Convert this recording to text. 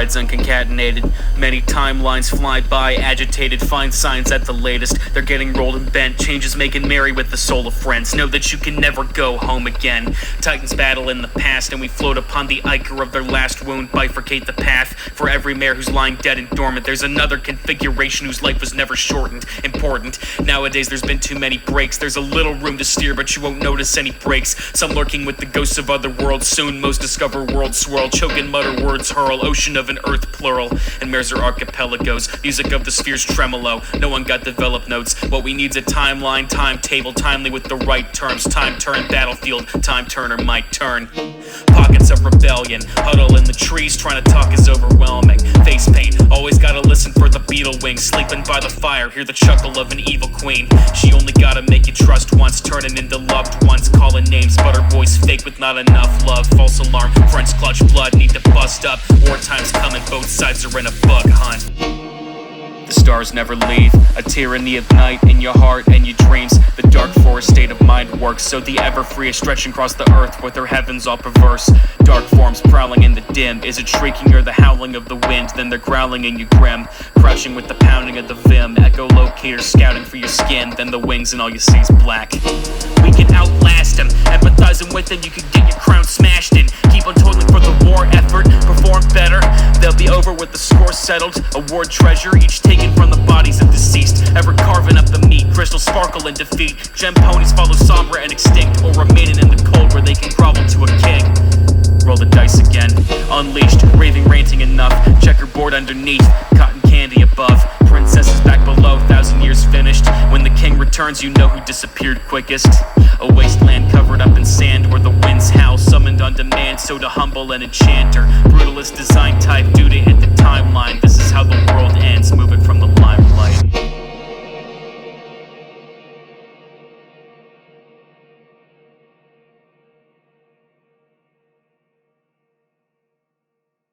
threads unconcatenated. Many timelines fly by, agitated, find signs at the latest. They're getting rolled and bent, changes making merry with the soul of friends. Know that you can never go home again. Titans battle in the past, and we float upon the ichor of their last wound. Bifurcate the path for every mare who's lying dead and dormant. There's another configuration whose life was never shortened. Important. Nowadays there's been too many breaks. There's a little room to steer, but you won't notice any breaks. Some lurking with the ghosts of other worlds. Soon most discover worlds swirl, choke and mutter words hurl. Ocean of an earth plural, and mares are archipelagos. Music of the spheres tremolo. No one got developed notes. What we need's a timeline, timetable, timely with the right terms. Time turn battlefield, time turner might turn. Pockets of rebellion, huddle in the trees, trying to talk is overwhelming. Face paint, always gotta listen for the beetle wings. Sleeping by the fire, hear the chuckle of an evil queen. She only gotta make you trust once, turning into loved ones. Calling names, but her voice fake with not enough love. False alarm, friends clutch blood, need to bust up. Wartime's coming, both sides are in a bug hunt. The stars never leave, a tyranny of night in your heart and your dreams. The dark forest state of mind works, so the ever free is stretching across the earth with her heavens all perverse. Dark forms prowling in the dim, is it shrieking or the howling of the wind? Then they're growling in your grim, crushing with the pounding of the vim. Echolocators scouting for your skin, then the wings and all you see is black. We can outlast them, empathizing with them, you can get your crown smashed in. Keep on toiling for the war effort, perform better. They'll be over with the score settled, award treasure, each taken from the bodies of deceased. Ever carving up the meat, crystals sparkle in defeat. Gem ponies follow somber and extinct, or remaining in the cold where they can grovel to a king. Roll the dice again, unleashed, raving, ranting enough. Checkerboard underneath, cotton candy above. Princesses back below, 1,000 years finished. When the king returns, you know who disappeared quickest. A wasteland covered up in sand where the winds howl, summoned on demand, so to humble an enchanter. Brutalist design type, duty